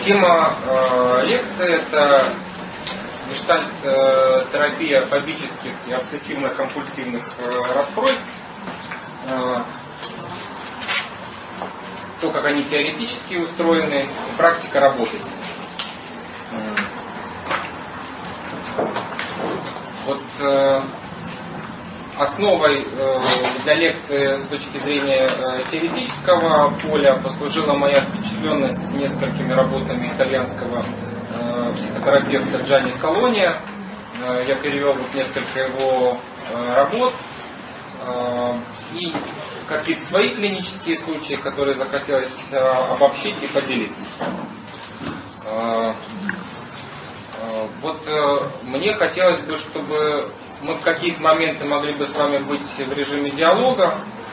Тема лекции – это гештальт-терапия фобических и обсессивно-компульсивных расстройств. То, как они теоретически устроены, и практика работы с ними. Вот основой для лекции с точки зрения теоретического поля послужила моя впечатленность несколькими работами итальянского психотерапевта Джанни Салони. Я перевел вот несколько его работ и какие-то свои клинические случаи, которые захотелось обобщить и поделиться. Вот мне хотелось бы, чтобы мы в какие-то моменты могли бы с вами быть в режиме диалога,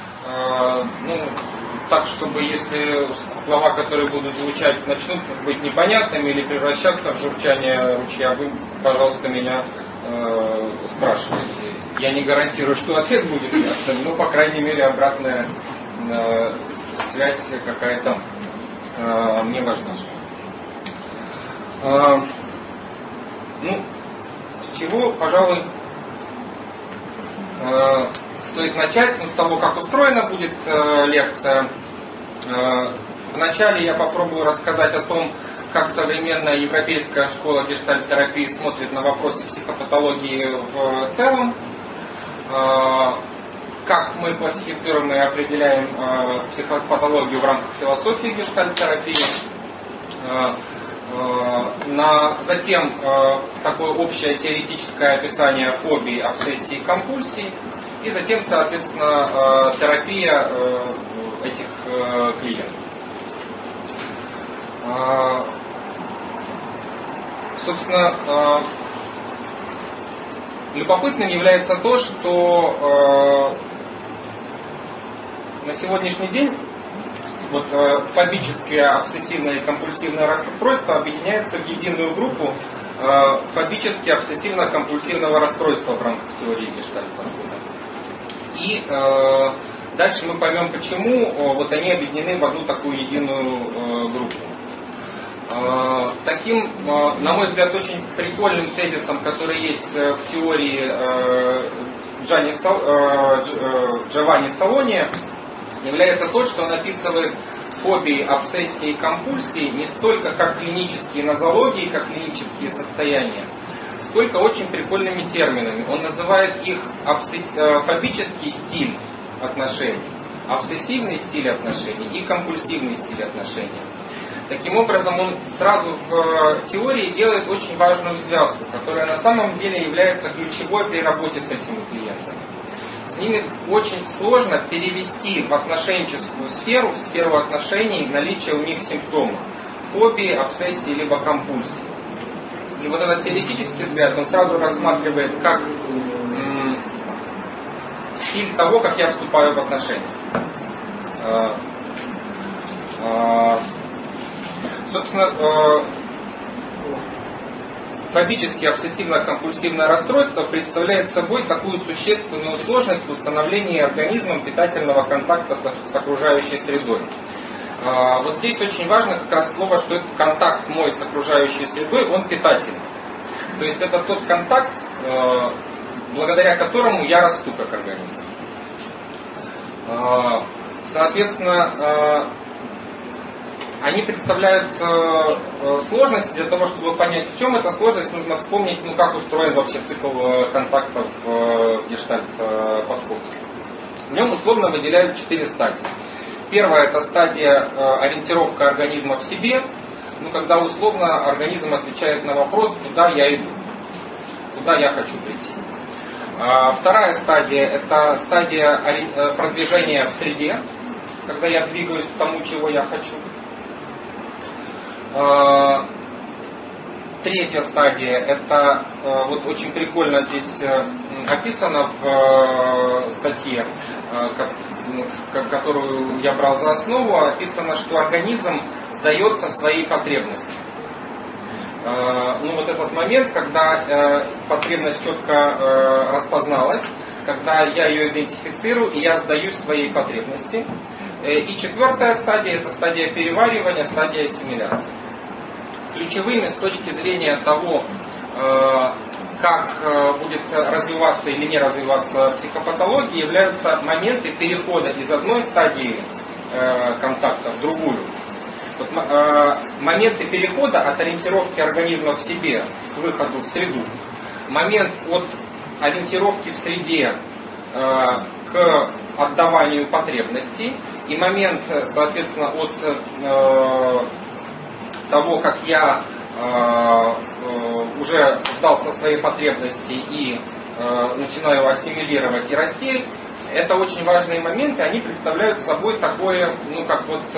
так, чтобы если слова, которые будут звучать, начнут быть непонятными или превращаться в журчание ручья, вы, пожалуйста, меня спрашивайте. Я не гарантирую, что ответ будет ясным, но, по крайней мере, обратная связь какая-то мне важна. С чего, пожалуй, стоит начать, с того, как устроена будет лекция. Вначале я попробую рассказать о том, как современная европейская школа гештальт-терапии смотрит на вопросы психопатологии в целом, как мы классифицируем и определяем психопатологию в рамках философии гештальт-терапии. Затем такое общее теоретическое описание фобий, обсессий и компульсий. И затем, соответственно, терапия этих клиентов. Собственно, любопытным является то, что на сегодняшний день фобическое, обсессивное и компульсивное расстройство объединяется в единую группу фобически обсессивно-компульсивного расстройства в рамках теории гештальт-подхода. И дальше мы поймем, почему они объединены в одну такую единую группу. Таким, на мой взгляд, очень прикольным тезисом, который есть в теории Джованни Салони, является то, что он описывает фобии, обсессии и компульсии не столько как клинические нозологии, как клинические состояния, сколько очень прикольными терминами. Он называет их фобический стиль отношений, обсессивный стиль отношений и компульсивный стиль отношений. Таким образом, он сразу в теории делает очень важную связку, которая на самом деле является ключевой при работе с этими клиентами. С ними очень сложно перевести в отношенческую сферу, в сферу отношений, наличие у них симптомов фобии, обсессии либо компульсии. И вот этот теоретический взгляд, он сразу рассматривает как стиль того, как я вступаю в отношения. Собственно, фобическое обсессивно-компульсивное расстройство представляет собой такую существенную сложность в установлении организмом питательного контакта с окружающей средой. Вот здесь очень важно как раз слово, что этот контакт мой с окружающей средой, он питательный. То есть это тот контакт, благодаря которому я расту как организм. Соответственно, они представляют сложность. Для того, чтобы понять, в чем эта сложность, нужно вспомнить, как устроен вообще цикл контактов в гештальт-подходе. В нем условно выделяют 4 стадии. Первая – это стадия ориентировка организма в себе, когда условно организм отвечает на вопрос, куда я иду, куда я хочу прийти. Вторая стадия – это стадия продвижения в среде, когда я двигаюсь к тому, чего я хочу. Третья стадия, это очень прикольно здесь описано в статье, которую я брал за основу, описано, что организм сдается своей потребности. Вот этот момент, когда потребность четко распозналась, когда я ее идентифицирую и я сдаюсь своей потребности. И четвертая стадия, это стадия переваривания, стадия ассимиляции. ключевыми с точки зрения того, как будет развиваться или не развиваться психопатология, являются моменты перехода из одной стадии контакта в другую. Вот, моменты перехода от ориентировки организма в себе к выходу в среду, момент от ориентировки в среде к отдаванию потребностей и момент, соответственно, от того, как я уже вдался в свои потребности и начинаю ассимилировать и расти, это очень важные моменты, они представляют собой такое, как вот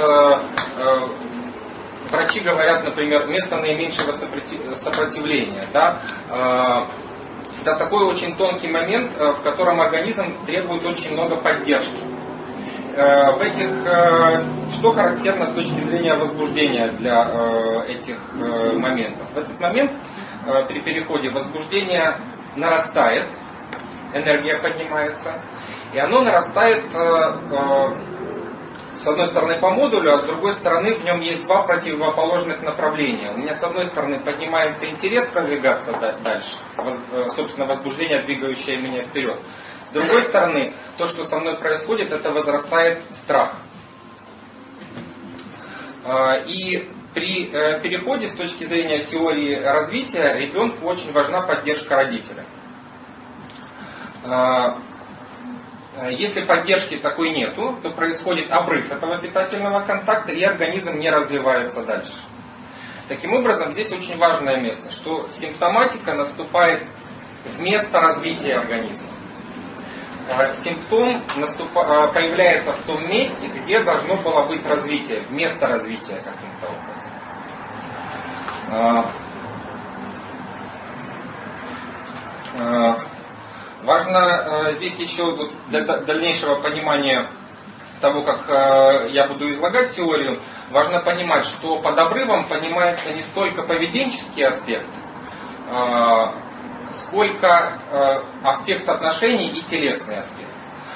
врачи говорят, например, место наименьшего сопротивления. Да? Это такой очень тонкий момент, в котором организм требует очень много поддержки. Что характерно с точки зрения возбуждения для этих моментов? В этот момент при переходе возбуждение нарастает, энергия поднимается, и оно нарастает с одной стороны по модулю, а с другой стороны в нем есть два противоположных направления. У меня с одной стороны поднимается интерес продвигаться дальше, собственно возбуждение, двигающее меня вперед. С другой стороны, то, что со мной происходит, это возрастает страх. И при переходе с точки зрения теории развития ребенку очень важна поддержка родителя. Если поддержки такой нету, то происходит обрыв этого питательного контакта, и организм не развивается дальше. Таким образом, здесь очень важное место, что симптоматика наступает вместо развития организма. Симптом появляется в том месте, где должно было быть развитие, вместо развития каким-то образом. Важно здесь еще для дальнейшего понимания того, как я буду излагать теорию, важно понимать, что под обрывом понимается не столько поведенческий аспект, сколько аспект отношений и телесный аспект.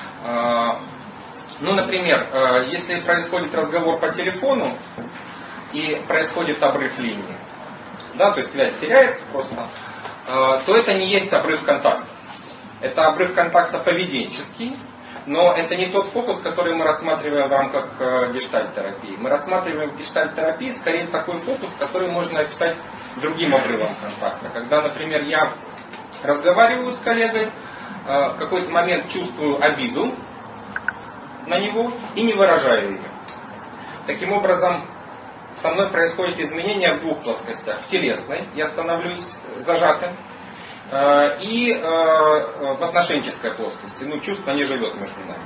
Например, если происходит разговор по телефону и происходит обрыв линии, да, то есть связь теряется просто, то это не есть обрыв контакта. Это обрыв контакта поведенческий, но это не тот фокус, который мы рассматриваем в рамках гештальт-терапии. Мы рассматриваем в гештальт-терапии скорее такой фокус, который можно описать другим обрывом контакта. Когда, например, я разговариваю с коллегой, в какой-то момент чувствую обиду на него и не выражаю ее. Таким образом, со мной происходит изменение в двух плоскостях. В телесной я становлюсь зажатым, и в отношенческой плоскости. Чувство не живет между нами.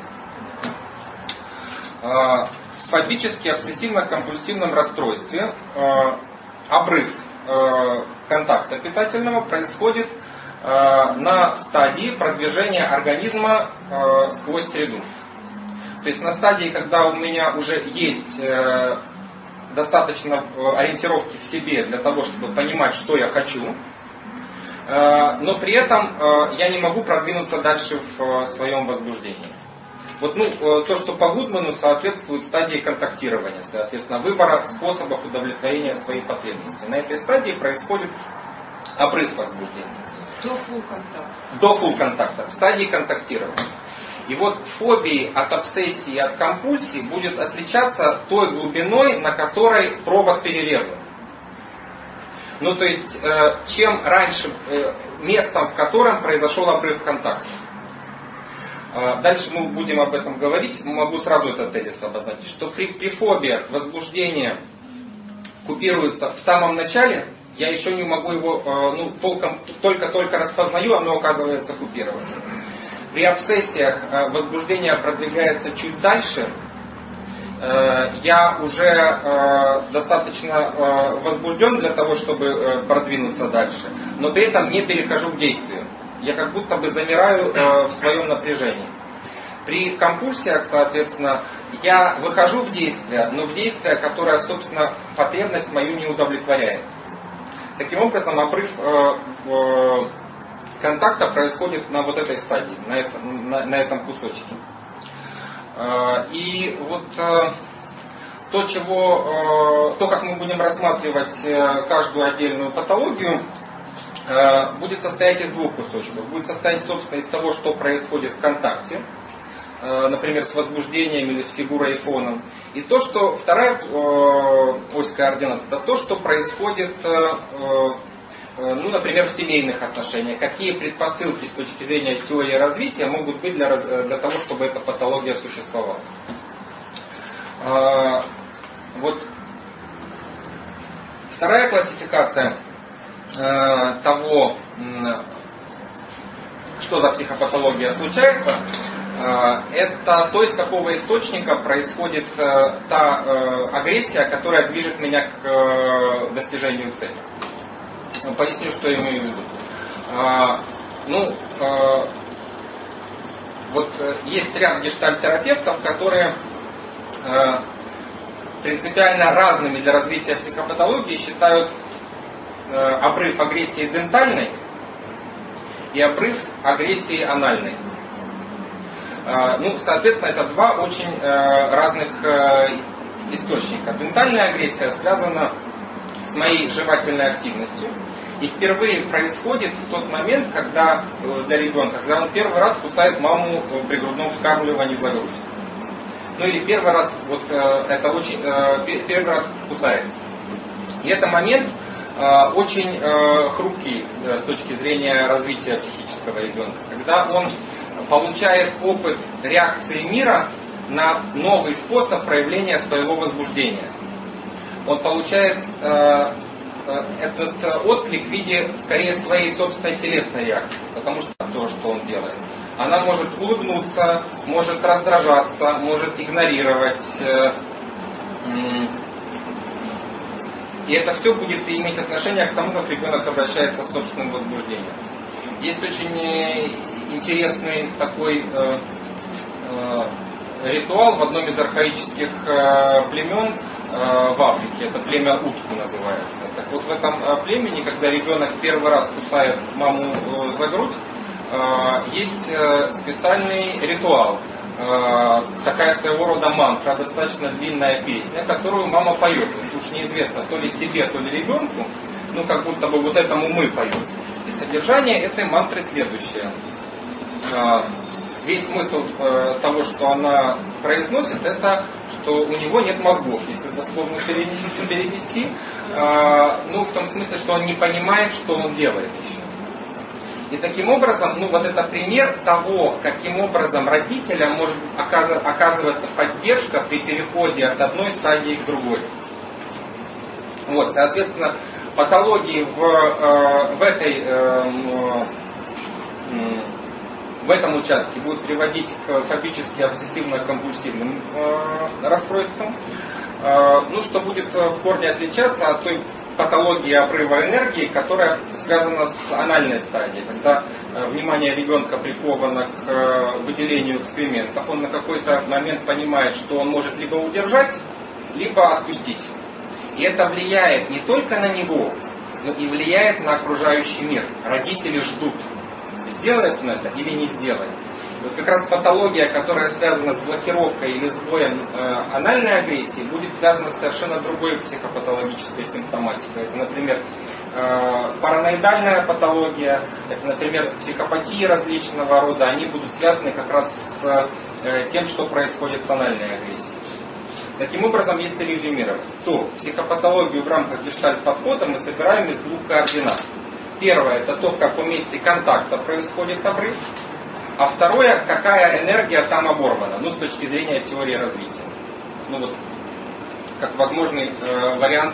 В фобически обсессивно-компульсивном расстройстве обрыв контакта питательного происходит на стадии продвижения организма сквозь среду. То есть на стадии, когда у меня уже есть достаточно ориентировки в себе для того, чтобы понимать, что я хочу, но при этом я не могу продвинуться дальше в своем возбуждении. То, что по Гудману соответствует стадии контактирования, соответственно, выбора способов удовлетворения своих потребностей. На этой стадии происходит обрыв возбуждения. До фулл контакта, в стадии контактирования. И фобии от обсессии и от компульсии будет отличаться той глубиной, на которой провод перерезан. То есть, чем раньше местом, в котором произошел обрыв контакта. Дальше мы будем об этом говорить. Могу сразу этот тезис обозначить, что при фобиях возбуждение купируется в самом начале, я еще не могу его, только распознаю, оно оказывается купированным. При обсессиях возбуждение продвигается чуть дальше, я уже достаточно возбужден для того, чтобы продвинуться дальше, но при этом не перехожу к действию. Я как будто бы замираю в своем напряжении. При компульсиях, соответственно, я выхожу в действие, но в действие, которое, собственно, потребность мою не удовлетворяет. Таким образом, обрыв контакта происходит на этой стадии, на этом кусочке. И то, как мы будем рассматривать каждую отдельную патологию, будет состоять из двух кусочков. Будет состоять, собственно, из того, что происходит в контакте, например, с возбуждением или с фигурой и фоном. И то, что вторая ось координат, это то, что происходит, например, в семейных отношениях. Какие предпосылки с точки зрения теории развития могут быть для того, чтобы эта патология существовала. Вот вторая классификация того, что за психопатология случается, это то, из какого источника происходит та агрессия, которая движет меня к достижению цели. Поясню, что я имею в виду. Вот есть ряд гештальт-терапевтов, которые принципиально разными для развития психопатологии считают обрыв агрессии дентальной и обрыв агрессии анальной. Соответственно, это два очень разных источника. Дентальная агрессия связана с моей жевательной активностью и впервые происходит в тот момент, когда для ребенка, когда он первый раз кусает маму при грудном вскармливании за грудь. Или первый раз, первый раз кусается. И это момент очень хрупкий с точки зрения развития психического ребенка, когда он получает опыт реакции мира на новый способ проявления своего возбуждения. Он получает этот отклик в виде скорее своей собственной телесной реакции, потому что то, что он делает. Она может улыбнуться, может раздражаться, может игнорировать. И это все будет иметь отношение к тому, как ребенок обращается с собственным возбуждением. Есть очень интересный такой ритуал в одном из архаических племен в Африке. Это племя Утку называется. Так вот, в этом племени, когда ребенок первый раз кусает маму за грудь, есть специальный ритуал. Такая своего рода мантра, достаточно длинная песня, которую мама поет. Уж неизвестно, то ли себе, то ли ребенку, как будто бы вот этому мы поем. И содержание этой мантры следующее. Весь смысл того, что она произносит, это, что у него нет мозгов, если дословно перевести, в том смысле, что он не понимает, что он делает еще. И таким образом, вот это пример того, каким образом родителям может оказываться поддержка при переходе от одной стадии к другой. Вот, соответственно, патологии в этом участке будут приводить к фобически обсессивно-компульсивным расстройствам, что будет в корне отличаться от той патологии обрыва энергии, которая связана с анальной стадией, когда внимание ребенка приковано к выделению экскрементов, он на какой-то момент понимает, что он может либо удержать, либо отпустить. И это влияет не только на него, но и влияет на окружающий мир. Родители ждут, сделает он это или не сделает. Вот как раз патология, которая связана с блокировкой или сбоем анальной агрессии, будет связана с совершенно другой психопатологической симптоматикой. Это, например, параноидальная патология, это, например, психопатии различного рода, они будут связаны как раз с тем, что происходит с анальной агрессией. Таким образом, если резюмировать, то психопатологию в рамках гештальт-подхода мы собираем из двух координат. Первое, это то, в каком месте контакта происходит обрыв. А второе, какая энергия там оборвана, с точки зрения теории развития. Как возможный вариант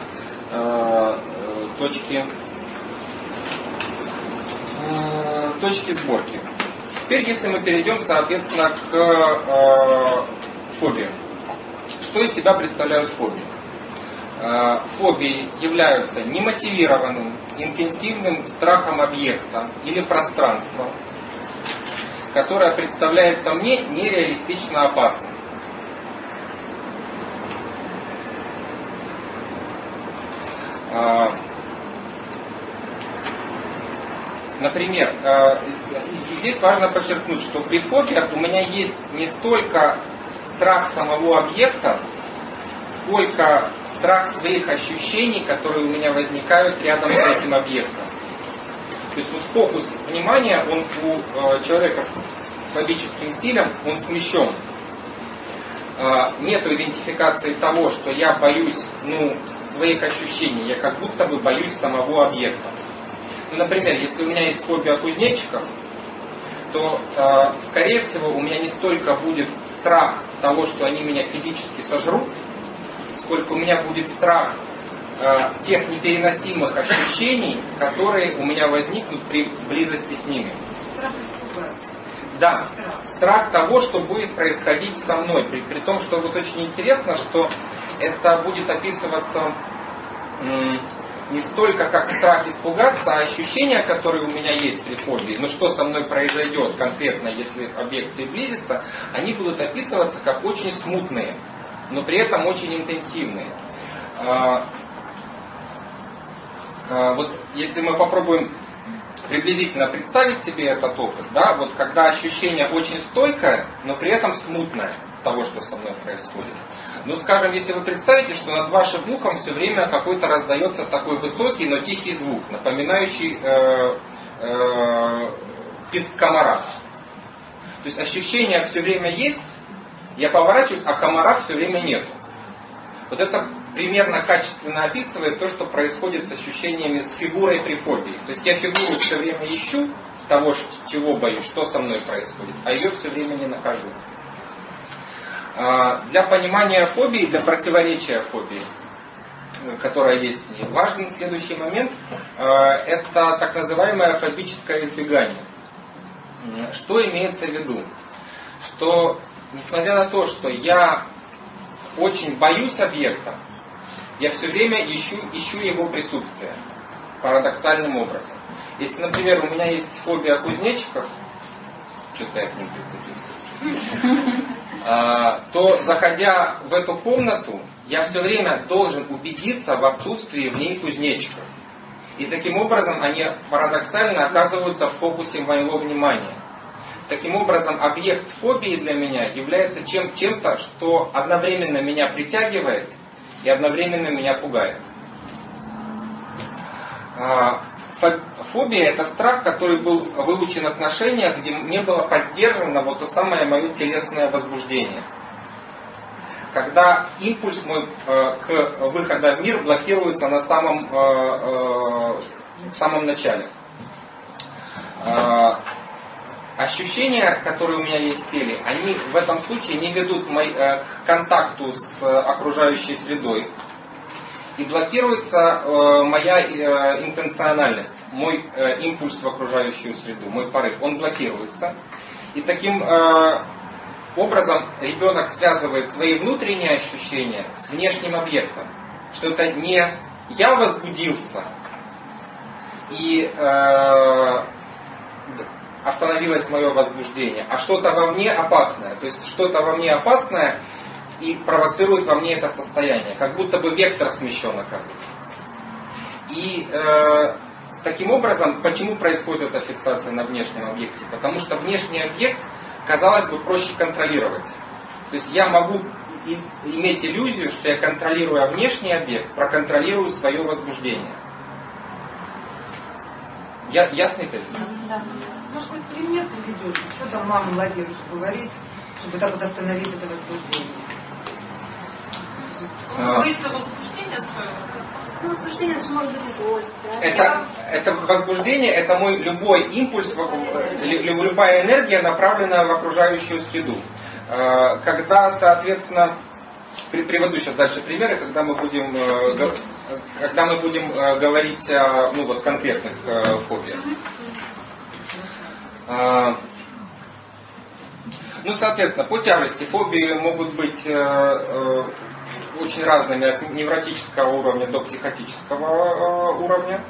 точки сборки. Теперь, если мы перейдем, соответственно, к фобиям. Что из себя представляют фобии? Фобии являются немотивированным, интенсивным страхом объекта или пространства, которое представляется мне нереалистично опасным. Например, здесь важно подчеркнуть, что при фобиях у меня есть не столько страх самого объекта, сколько страх своих ощущений, которые у меня возникают рядом с этим объектом. То есть вот фокус внимания, он у человека с фобическим стилем, он смещен. Нету идентификации того, что я боюсь своих ощущений, я как будто бы боюсь самого объекта. Например, если у меня есть фобия кузнечиков, то, скорее всего, у меня не столько будет страх того, что они меня физически сожрут, сколько у меня будет страх тех непереносимых ощущений, которые у меня возникнут при близости с ними. Страх испугаться. Да, страх того, что будет происходить со мной. При том, что вот очень интересно, что это будет описываться не столько как страх испугаться, а ощущения, которые у меня есть при фобии, что со мной произойдет конкретно, если объект приблизится, они будут описываться как очень смутные, но при этом очень интенсивные. Вот если мы попробуем приблизительно представить себе этот опыт, да, вот когда ощущение очень стойкое, но при этом смутное того, что со мной происходит. Скажем, если вы представите, что над вашим ухом все время какой-то раздается такой высокий, но тихий звук, напоминающий писк комара. То есть ощущение все время есть, я поворачиваюсь, а комара все время нету. Вот это примерно качественно описывает то, что происходит с ощущениями, с фигурой при фобии. То есть я фигуру все время ищу того, чего боюсь, что со мной происходит, а ее все время не нахожу. Для понимания фобии, для противоречия фобии, которая есть в ней, важен следующий момент. Это так называемое фобическое избегание. Что имеется в виду? Что несмотря на то, что я очень боюсь объекта, я все время ищу его присутствие. Парадоксальным образом. Если, например, у меня есть фобия кузнечиков, что-то я к ним прицепился, то, заходя в эту комнату, я все время должен убедиться в отсутствии в ней кузнечиков. И таким образом они парадоксально оказываются в фокусе моего внимания. Таким образом, объект фобии для меня является чем-то, что одновременно меня притягивает и одновременно меня пугает. Фобия – это страх, который был выучен в отношениях, где не было поддержано вот то самое мое телесное возбуждение. Когда импульс мой к выходу в мир блокируется на самом начале. Ощущения, которые у меня есть в теле, они в этом случае не ведут к контакту с окружающей средой. И блокируется моя интенциональность, мой импульс в окружающую среду, мой порыв. Он блокируется. И таким образом ребенок связывает свои внутренние ощущения с внешним объектом. Что это не я возбудился и остановилось мое возбуждение, а что-то во мне опасное. То есть что-то во мне опасное и провоцирует во мне это состояние. Как будто бы вектор смещен, оказывается. И таким образом, почему происходит эта фиксация на внешнем объекте? Потому что внешний объект, казалось бы, проще контролировать. То есть я могу иметь иллюзию, что я, контролируя внешний объект, проконтролирую свое возбуждение. Ясный тезис? Да. Может быть, пример приведете? Что там мама Владимиру говорит, чтобы так вот остановить это возбуждение? Боится возбуждения своего? Возбуждение, это же может быть злость. Это возбуждение, это мой любой импульс, любая энергия, направленная в окружающую среду. Когда, соответственно, приведу сейчас дальше примеры, когда мы будем говорить о конкретных фобиях. Соответственно, по тяжести фобии могут быть очень разными, от невротического уровня до психотического уровня.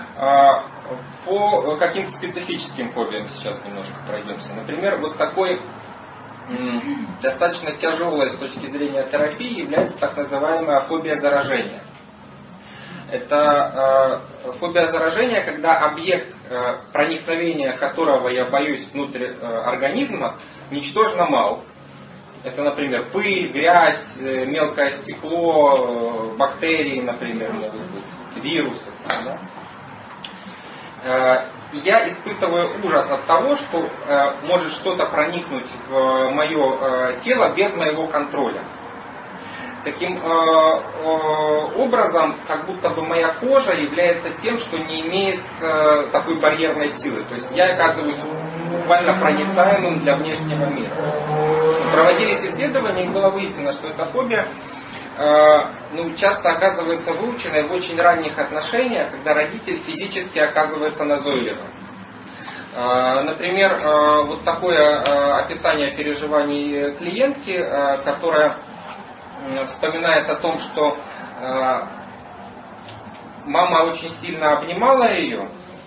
По каким-то специфическим фобиям сейчас немножко пройдемся. Например, вот такой достаточно тяжелой с точки зрения терапии является так называемая фобия заражения. Это фобия заражения, когда объект, проникновения которого я боюсь внутрь организма, ничтожно мал. Это, например, пыль, грязь, мелкое стекло, бактерии, например, могут быть, вирусы. Да? Я испытываю ужас от того, что может что-то проникнуть в мое тело без моего контроля. Таким образом, как будто бы моя кожа является тем, что не имеет такой барьерной силы. То есть я оказываюсь буквально проницаемым для внешнего мира. Проводились исследования, и было выяснено, что эта фобия часто оказывается выученной в очень ранних отношениях, когда родитель физически оказывается назойливым. Например, вот такое описание переживаний клиентки, которая вспоминает о том, что мама очень сильно обнимала ее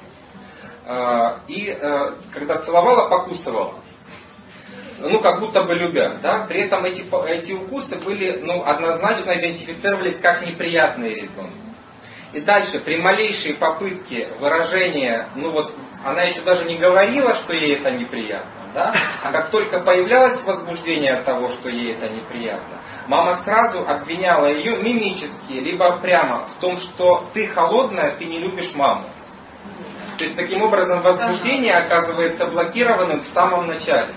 и когда целовала, покусывала. Как будто бы любя. Да? При этом эти укусы были, однозначно идентифицировались как неприятные ребенку. И дальше, при малейшей попытке выражения, она еще даже не говорила, что ей это неприятно, да? А как только появлялось возбуждение от того, что ей это неприятно, мама сразу обвиняла ее мимически, либо прямо в том, что ты холодная, ты не любишь маму. То есть таким образом возбуждение оказывается блокированным в самом начале.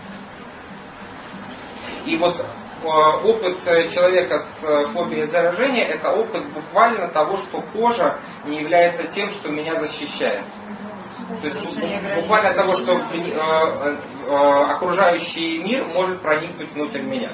И вот опыт человека с фобией заражения — это опыт буквально того, что кожа не является тем, что меня защищает. То есть буквально того, что окружающий мир может проникнуть внутрь меня.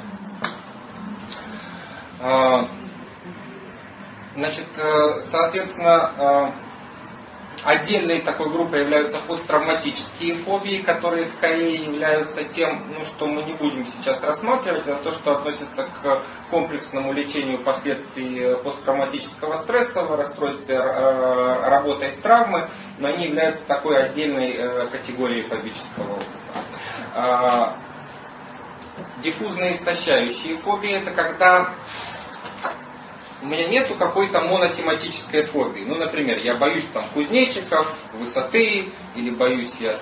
Значит, соответственно, отдельной такой группой являются посттравматические фобии, которые скорее являются тем, что мы не будем сейчас рассматривать, а то, что относится к комплексному лечению последствий посттравматического стрессового расстройства, работой с травмой, но они являются такой отдельной категорией фобического опыта. Диффузные истощающие фобии — это когда у меня нету какой-то монотематической фобии. Например, я боюсь кузнечиков, высоты, или боюсь я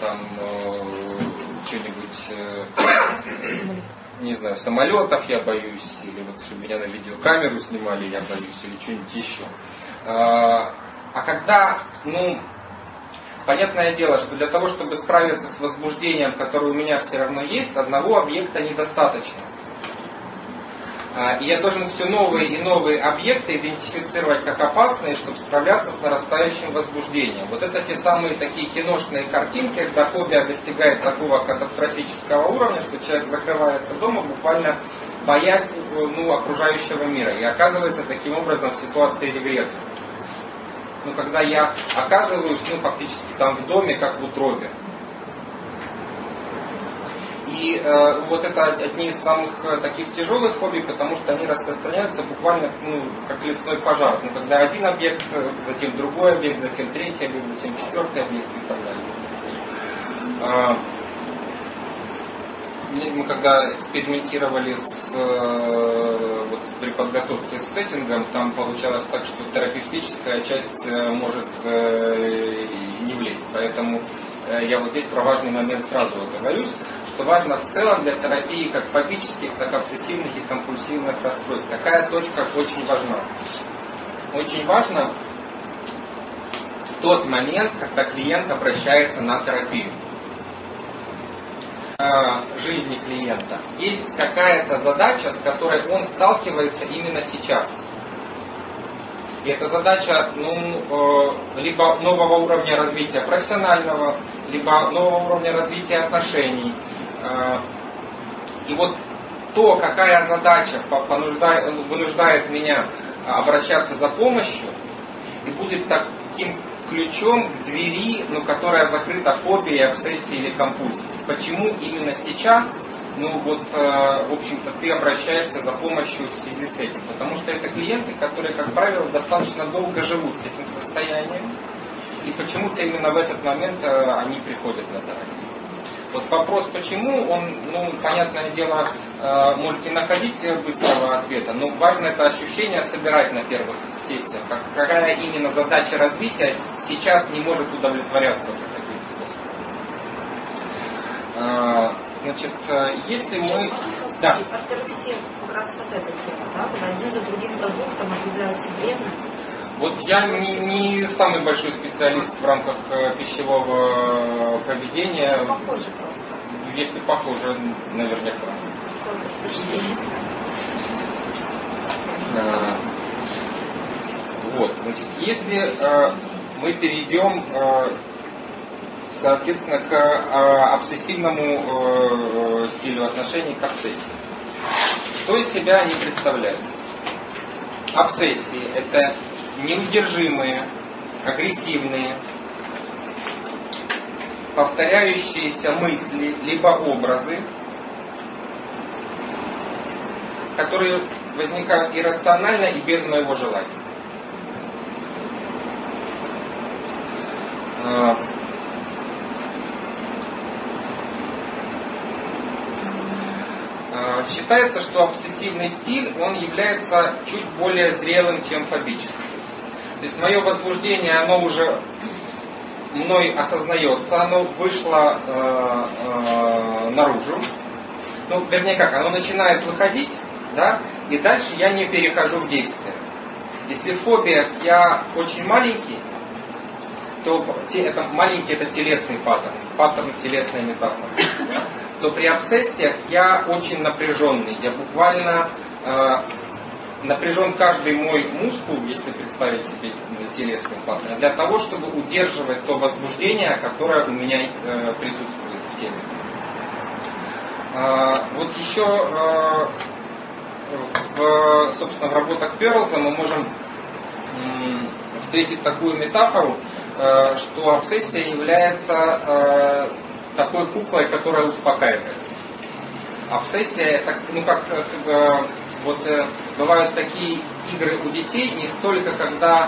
что-нибудь, не знаю, самолетов я боюсь, или чтобы меня на видеокамеру снимали, я боюсь, или что-нибудь еще. А когда, понятное дело, что для того, чтобы справиться с возбуждением, которое у меня все равно есть, одного объекта недостаточно. И я должен все новые и новые объекты идентифицировать как опасные, чтобы справляться с нарастающим возбуждением. Вот это те самые такие киношные картинки, когда фобия достигает такого катастрофического уровня, что человек закрывается дома, буквально боясь окружающего мира. И оказывается таким образом в ситуации регресса. Когда я оказываюсь фактически в доме, как в утробе. И вот это одни из самых таких тяжелых фобий, потому что они распространяются буквально как лесной пожар. Когда один объект, затем другой объект, затем третий объект, затем четвертый объект и так далее. Мы когда экспериментировали при подготовке с сеттингом, там получалось так, что терапевтическая часть может не влезть. Поэтому я вот здесь про важный момент сразу оговорюсь, что важно в целом для терапии как фобических, так и обсессивных и компульсивных расстройств. Такая точка очень важна. Очень важно тот момент, когда клиент обращается на терапию. Жизни клиента есть какая-то задача, с которой он сталкивается именно сейчас. И эта задача либо нового уровня развития профессионального, либо нового уровня развития отношений. И вот то, какая задача вынуждает меня обращаться за помощью, и будет таким ключом к двери, которая закрыта фобией, обсессией или компульсией. Почему именно сейчас, в общем-то, ты обращаешься за помощью в связи с этим? Потому что это клиенты, которые, как правило, достаточно долго живут с этим состоянием, и почему-то именно в этот момент они приходят на терапию. Вот вопрос, почему, он, понятное дело, может не находить быстрого ответа, но важно это ощущение собирать на первых сессиях. Какая именно задача развития сейчас не может удовлетворяться таким способом. Значит, если мы Да. Артероптия как раз вот эта тема, да, когда один за другим продуктом объявляются вредным. Вот я не самый большой специалист в рамках пищевого поведения. Ну, похоже просто. Если похоже, наверняка. Вот, значит, если мы перейдем, соответственно, к обсессивному стилю отношений к обсессии. Что из себя они представляют? Обсессии – это неудержимые, агрессивные, повторяющиеся мысли, либо образы, которые возникают иррационально и без моего желания. Считается, что обсессивный стиль, он является чуть более зрелым, чем фобический. То есть мое возбуждение, оно уже мной осознается, оно вышло наружу. Ну, вернее как, оно начинает выходить, да, и дальше я не перехожу в действие. Если фобия, я очень маленький, то это маленький, это телесный паттерн телесной метафоры. То при обсессиях я очень напряженный, я буквально напряжен каждый мой мускул, если представить себе телесный паттерн, для того, чтобы удерживать то возбуждение, которое у меня присутствует в теле. Вот еще собственно, в работах Перлза мы можем встретить такую метафору, что обсессия является такой куклой, которая успокаивает. Обсессия, это, вот бывают такие игры у детей, не столько когда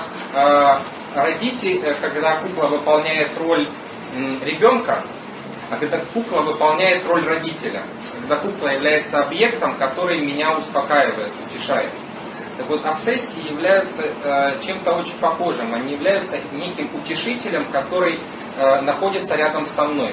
когда кукла выполняет роль ребенка, а когда кукла выполняет роль родителя. Когда кукла является объектом, который меня успокаивает, утешает. Так вот, обсессии являются чем-то очень похожим. Они являются неким утешителем, который находится рядом со мной.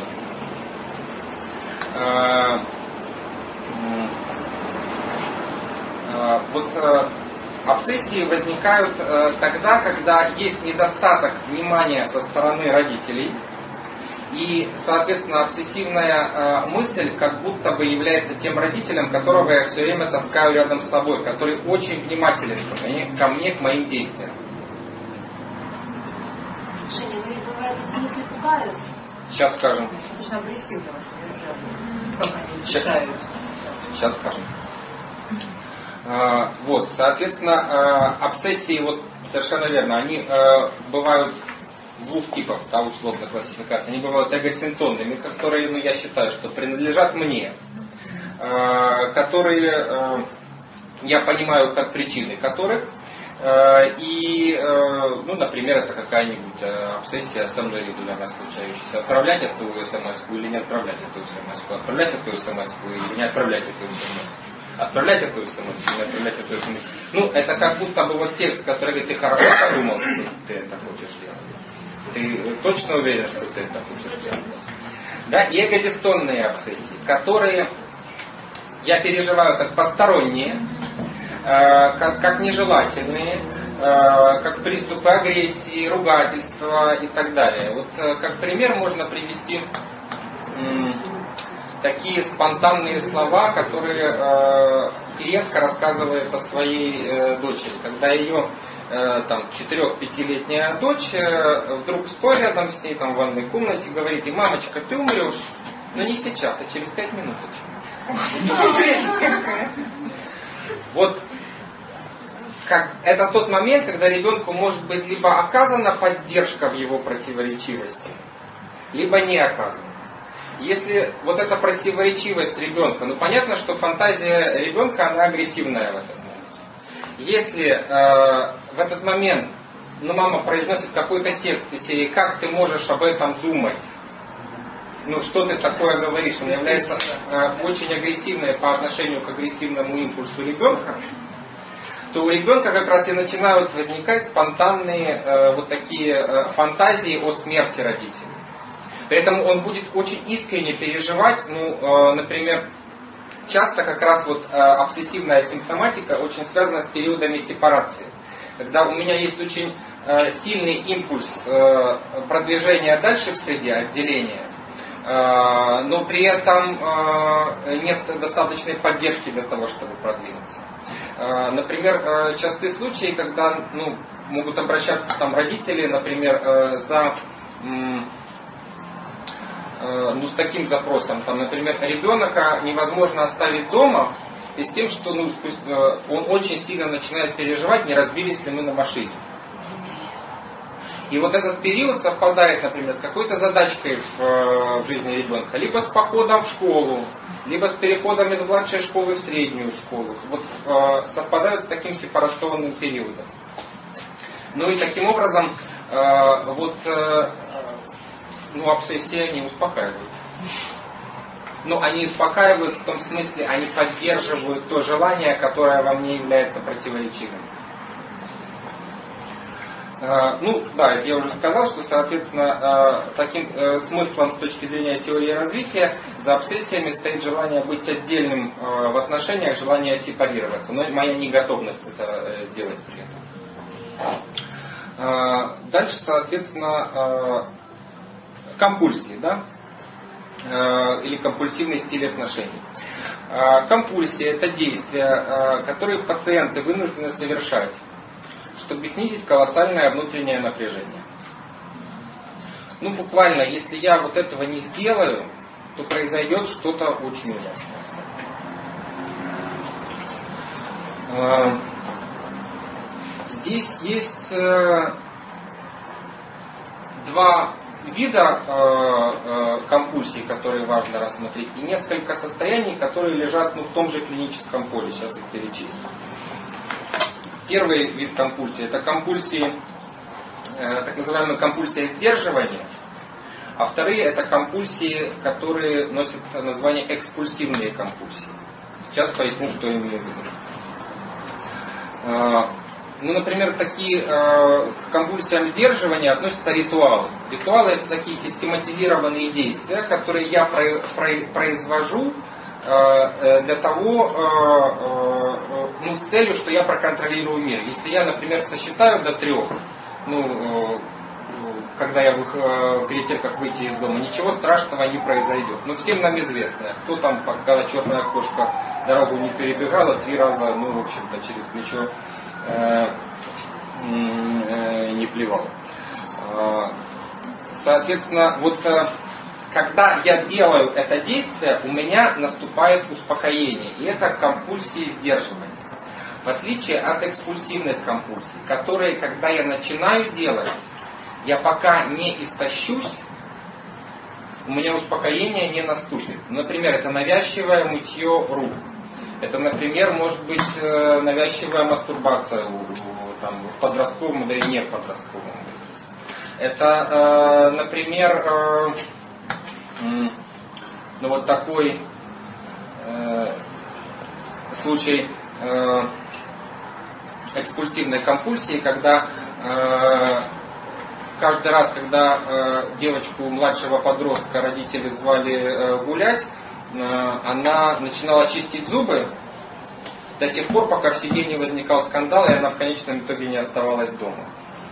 Вот обсессии возникают тогда, когда есть недостаток внимания со стороны родителей, и, соответственно, обсессивная мысль как будто бы является тем родителем, которого я все время таскаю рядом с собой, который очень внимателен ко мне, к моим действиям. Женя, ну ведь бывает, если пугают. Сейчас скажем. Очень агрессивно, как они решают. Сейчас скажем. Вот, соответственно, обсессии, вот совершенно верно, они бывают двух типов, да, условно классификации. Они бывают эгосинтонными, которые, я считаю, что принадлежат мне, которые я понимаю как причины которых, и, например, это какая-нибудь обсессия со мной регулярно случающаяся. Отправлять эту смс-ку или не отправлять эту смс-ку, отправлять эту смс-ку или не отправлять эту смс-ку. Отправлять эту смс, не отправлять эту смс. Это как будто бы вот текст, который говорит, ты хорошо подумал, что ты это хочешь делать. Ты точно уверен, что ты это хочешь делать? Да? И эгодистонные обсессии, которые я переживаю как посторонние, как нежелательные, как приступы агрессии, ругательства и так далее. Вот как пример можно привести такие спонтанные слова, которые клиентка рассказывает о своей дочери. Когда ее 4-5-летняя дочь вдруг стоя рядом с ней в ванной комнате говорит: и мамочка, ты умрешь, но не сейчас, а через 5 минуточек. Вот это тот момент, когда ребенку может быть либо оказана поддержка в его противоречивости, либо не оказана. Если вот эта противоречивость ребенка, понятно, что фантазия ребенка, она агрессивная в этом моменте. Если в этот момент мама произносит какой-то текст из серии «Как ты можешь об этом думать?» Что ты такое говоришь? Она является очень агрессивной по отношению к агрессивному импульсу ребенка, то у ребенка как раз и начинают возникать спонтанные вот такие фантазии о смерти родителей. При этом он будет очень искренне переживать, например, часто как раз вот обсессивная симптоматика очень связана с периодами сепарации. Когда у меня есть очень сильный импульс продвижения дальше в среде, отделения, но при этом нет достаточной поддержки для того, чтобы продвинуться. Например, частые случаи, когда могут обращаться там родители, например, с таким запросом, там, например, ребенка невозможно оставить дома, и с тем, что он очень сильно начинает переживать, не разбились ли мы на машине. И вот этот период совпадает, например, с какой-то задачкой в жизни ребенка, либо с походом в школу, либо с переходом из младшей школы в среднюю школу. Вот совпадают с таким сепарационным периодом. Ну и таким образом обсессии не успокаивают. Но они успокаивают в том смысле, они поддерживают то желание, которое во мне является противоречивым. Это я уже сказал, что, соответственно, таким смыслом с точки зрения теории развития за обсессиями стоит желание быть отдельным в отношениях, желание сепарироваться, но моя неготовность это сделать при этом. Дальше, соответственно, компульсии, да? Или компульсивный стиль отношений. Компульсия – это действия, которые пациенты вынуждены совершать, чтобы снизить колоссальное внутреннее напряжение. Буквально, если я вот этого не сделаю, то произойдет что-то очень ужасное. Здесь есть два вида компульсий, которые важно рассмотреть, и несколько состояний, которые лежат в том же клиническом поле. Сейчас их перечислю. Первый вид компульсии – это компульсии, так называемая компульсия сдерживания, а вторые – это компульсии, которые носят название экспульсивные компульсии. Сейчас поясню, что я имею в виду. Например, к компульсиям сдерживания относятся ритуалы. Ритуалы – это такие систематизированные действия, которые я произвожу для того, с целью, что я проконтролирую мир. Если я, например, сосчитаю до 3, когда я перед тем, как выйти из дома, ничего страшного не произойдет. Всем нам известно, кто там, когда черная кошка дорогу не перебегала, 3 раза, в общем-то, через плечо не плевал. Соответственно, когда я делаю это действие, у меня наступает успокоение. И это компульсии сдерживания. В отличие от экспульсивных компульсий, которые, когда я начинаю делать, я пока не истощусь, у меня успокоение не наступит. Например, это навязчивое мытье рук. Это, например, может быть навязчивая мастурбация в подростковом, да и не в подростковом возрасте. Это, например, такой случай экспульсивной компульсии, когда каждый раз, когда девочку младшего подростка родители звали гулять, она начинала чистить зубы до тех пор, пока в семье не возникал скандал, и она в конечном итоге не оставалась дома.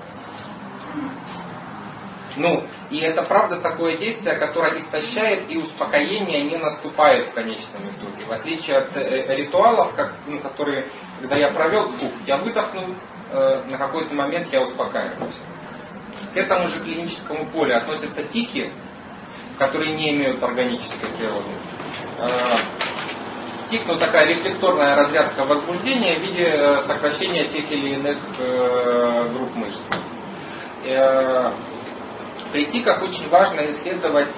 И это правда такое действие, которое истощает, и успокоение не наступает в конечном итоге. В отличие от ритуалов, которые, когда я провел, я выдохнул, на какой-то момент я успокаиваюсь. К этому же клиническому полю относятся тики, которые не имеют органической природы. Тик, такая рефлекторная разрядка возбуждения в виде сокращения тех или иных групп мышц. При тиках очень важно исследовать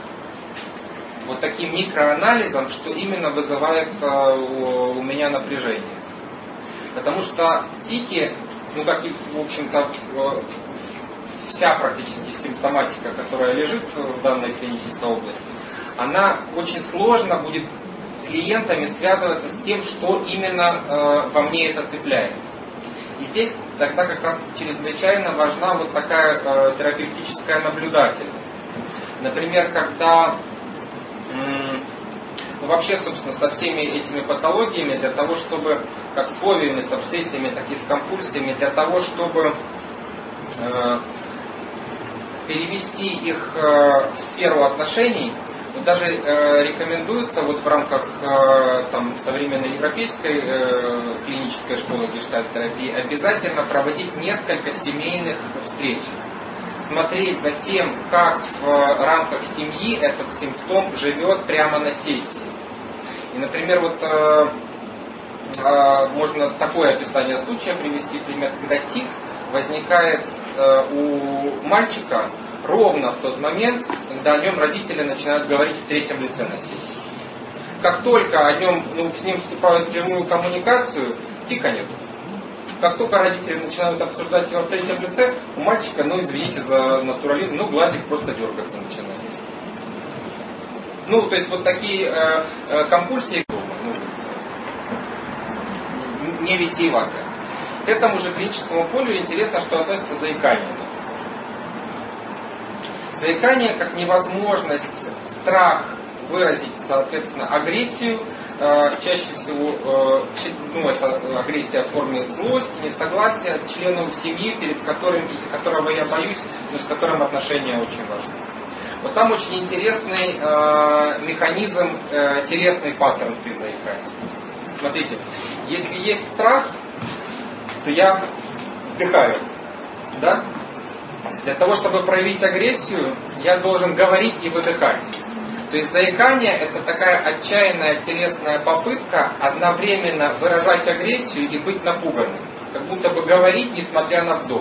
таким микроанализом, что именно вызывает у меня напряжение. Потому что тики, как и, в общем-то, вся практически симптоматика, которая лежит в данной клинической области, она очень сложно будет клиентами связываться с тем, что именно во мне это цепляет. И здесь тогда как раз чрезвычайно важна такая терапевтическая наблюдательность. Например, когда Ну, вообще, собственно, со всеми этими патологиями, для того, чтобы, как с фобиями, с обсессиями, так и с компульсиями, для того, чтобы перевести их в сферу отношений, вот даже рекомендуется вот в рамках там, современной европейской клинической школы гештальт-терапии обязательно проводить несколько семейных встреч. Смотреть за тем, как в рамках семьи этот симптом живет прямо на сессии. И, например, вот можно такое описание случая привести, пример, когда тик возникает у мальчика ровно в тот момент, когда о нем родители начинают говорить в третьем лице на сессии. Как только о нем, с ним вступают в прямую коммуникацию, тика нету. Как только родители начинают обсуждать его в третьем лице, у мальчика, извините за натурализм, глазик просто дергаться начинает. То есть вот такие компульсии не витиеватые. К этому же клиническому полю интересно, что относится заикание. Заикание как невозможность, страх выразить, соответственно, агрессию. Чаще всего это агрессия в форме злости, несогласия членов семьи, перед которого я боюсь, но с которым отношения очень важны. Вот там очень интересный механизм, телесный паттерн при заикании. Смотрите, если есть страх, то я вдыхаю, да? Для того, чтобы проявить агрессию, я должен говорить и выдыхать. То есть заикание — это такая отчаянная телесная попытка одновременно выражать агрессию и быть напуганным. Как будто бы говорить, несмотря на вдох.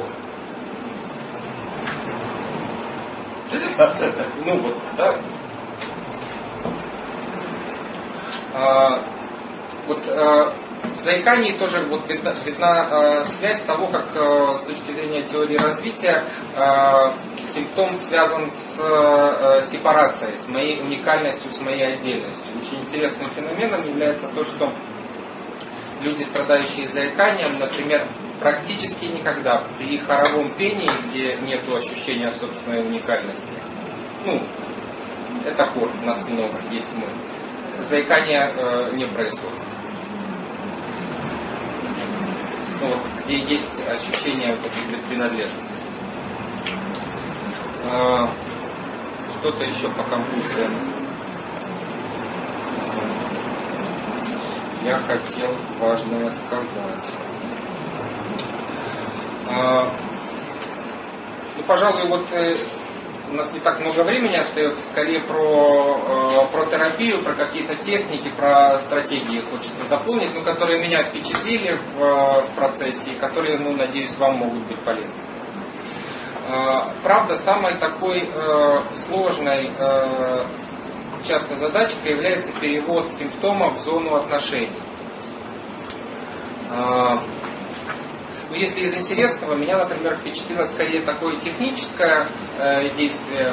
В заикании тоже видна связь того, как с точки зрения теории развития симптом связан с сепарацией, с моей уникальностью, с моей отдельностью. Очень интересным феноменом является то, что люди, страдающие заиканием, например, практически никогда при хоровом пении, где нет ощущения собственной уникальности, это хор, нас много, есть мы, заикания не происходит. Где есть ощущение этой принадлежности. Что-то еще по компульсиям. Я хотел важное сказать. Пожалуй, у нас не так много времени остается, скорее про терапию, про какие-то техники, про стратегии хочется дополнить, которые меня впечатлили в процессе и которые, надеюсь, вам могут быть полезны. Правда, самой такой сложной часто задачкой является перевод симптомов в зону отношений. Если из интересного, меня, например, впечатлило скорее такое техническое действие,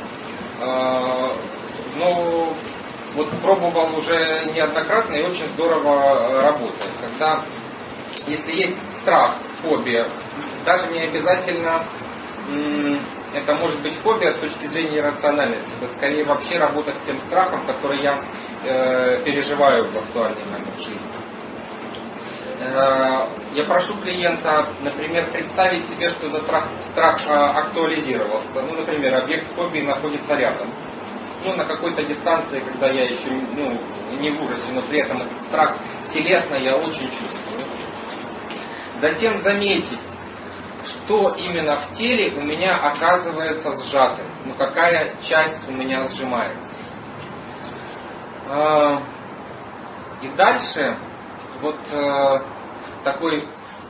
но пробовал уже неоднократно и очень здорово работает. Когда, если есть страх, фобия, даже не обязательно это может быть фобия с точки зрения рациональности, это скорее вообще работа с тем страхом, который я переживаю в актуальный момент жизни. Я прошу клиента, например, представить себе, что этот страх актуализировался. Например, объект фобии находится рядом. На какой-то дистанции, когда я еще не в ужасе, но при этом этот страх телесно я очень чувствую. Затем заметить, что именно в теле у меня оказывается сжатым. Какая часть у меня сжимается. И дальше такой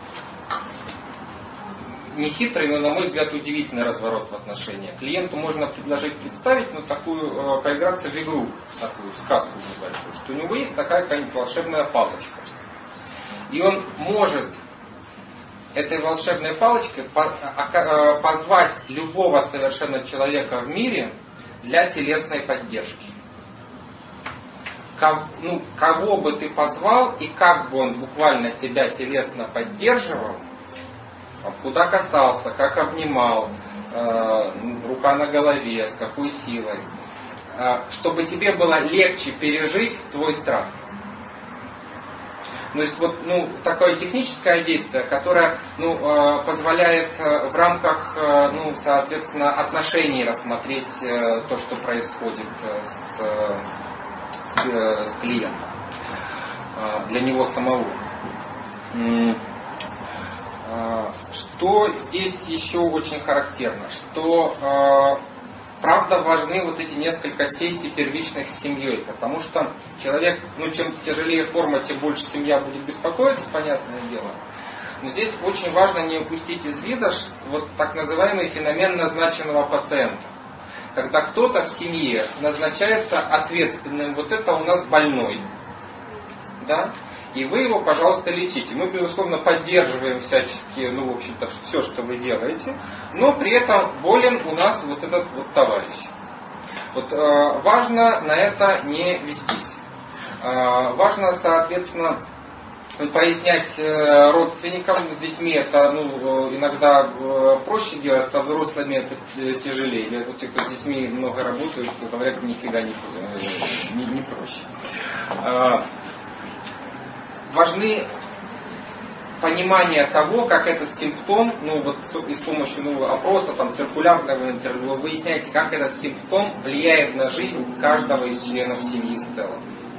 нехитрый, но, на мой взгляд, удивительный разворот в отношениях. Клиенту можно предложить представить, такую, поиграться в игру, такую сказку небольшую, что у него есть такая какая-нибудь волшебная палочка. И он может этой волшебной палочкой позвать любого совершенно человека в мире для телесной поддержки. Кого бы ты позвал и как бы он буквально тебя телесно поддерживал, куда касался, как обнимал, рука на голове, с какой силой. чтобы тебе было легче пережить твой страх. То есть вот, такое техническое действие, которое позволяет в рамках соответственно, отношений рассмотреть то, что происходит с клиентом для него самого. Что здесь еще очень характерно, что правда важны вот эти несколько сессий первичных с семьей, потому что человек, чем тяжелее форма, тем больше семья будет беспокоиться, понятное дело. Но здесь очень важно не упустить из вида вот так называемый феномен назначенного пациента. Когда кто-то в семье назначается ответственным, вот это у нас больной, да? И вы его, пожалуйста, лечите. Мы, безусловно, поддерживаем всячески, в общем-то, все, что вы делаете, но при этом болен у нас вот этот вот товарищ. Вот важно на это не вестись. Важно, соответственно, пояснять родственникам с детьми, это иногда проще делать, со взрослыми это тяжелее. Вот те, кто с детьми много работают, говорят, нифига не проще. Важны понимание того, как этот симптом, и с помощью опроса, циркулярного интервью, вы выясняете, как этот симптом влияет на жизнь каждого из членов семьи в целом.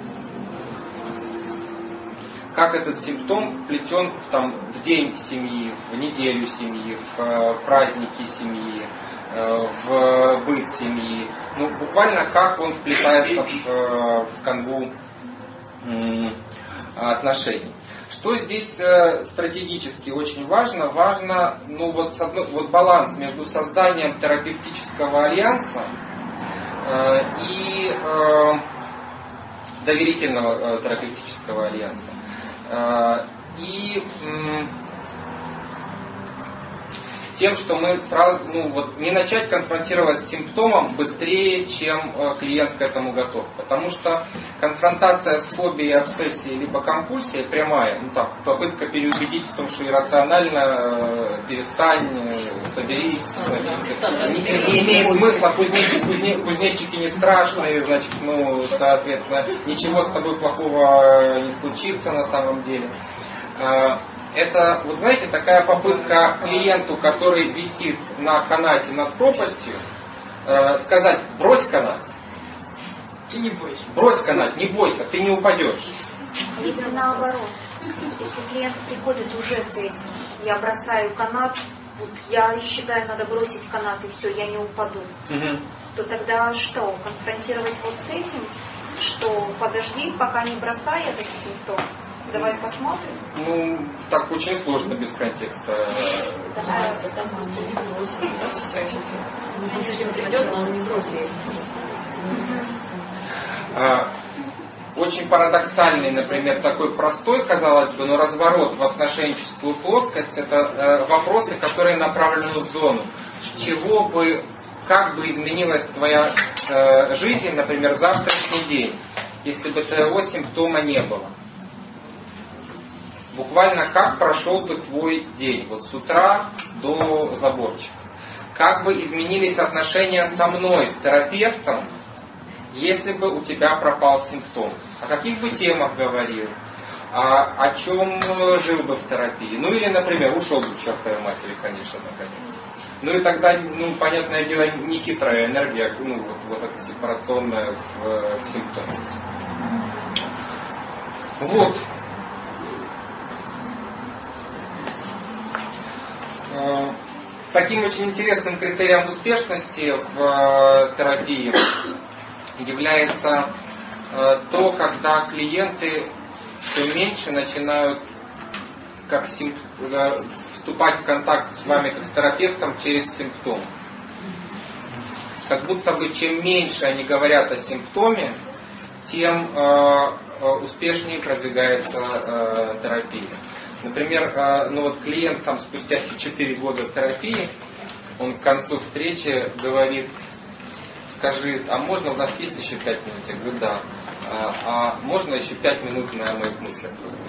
Как этот симптом вплетен в день семьи, в неделю семьи, в праздники семьи, в быт семьи. Буквально как он вплетается в канву отношений. Что здесь стратегически очень важно? Важно баланс между созданием терапевтического альянса и доверительного терапевтического альянса. И тем, что мы сразу не начать конфронтировать с симптомом быстрее, чем клиент к этому готов. Потому что конфронтация с фобией, обсессией либо компульсией прямая, попытка переубедить в том, что иррационально, перестань, соберись, не имеет смысла, кузнечики не страшные, значит, соответственно, ничего с тобой плохого не случится на самом деле. Это, знаете, такая попытка клиенту, который висит на канате над пропастью, сказать: брось канат. Ты не бойся. Брось канат, не бойся, ты не упадешь. Если наоборот, если клиент приходит уже с этим, я бросаю канат, я считаю, надо бросить канат, и все, я не упаду, то тогда что, конфронтировать с этим, что подожди, пока не бросай этот симптом? Давай посмотрим. Так очень сложно без контекста. Очень парадоксальный, например, такой простой, казалось бы, но разворот в отношенческую плоскость, это вопросы, которые направлены в зону. Как бы изменилась твоя жизнь, например, завтрашний день, если бы твоего симптома не было? Буквально как прошел бы твой день, с утра до заборчика. Как бы изменились отношения со мной, с терапевтом, если бы у тебя пропал симптом. О каких бы темах говорил, о чем жил бы в терапии. Или, например, ушел бы к чертовой матери, конечно, наконец. И тогда, понятное дело, не хитрая энергия, эта сепарационная в симптоме. Таким очень интересным критерием успешности в терапии является то, когда клиенты все меньше начинают вступать в контакт с вами как с терапевтом через симптом. Как будто бы чем меньше они говорят о симптоме, тем успешнее продвигается терапия. Например, клиент спустя 4 года терапии, он к концу встречи говорит: скажи, а можно, у нас есть еще 5 минут? Я говорю: да. А можно еще 5 минут на моих мыслях?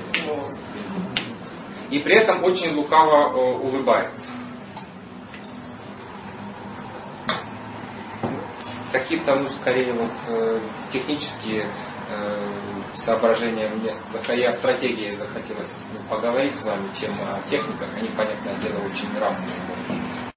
И при этом очень лукаво улыбается. какие-то, ну, скорее, вот, технические соображения мне скорее о стратегии захотелось поговорить с вами, чем о техниках. Они, понятное дело, очень разные.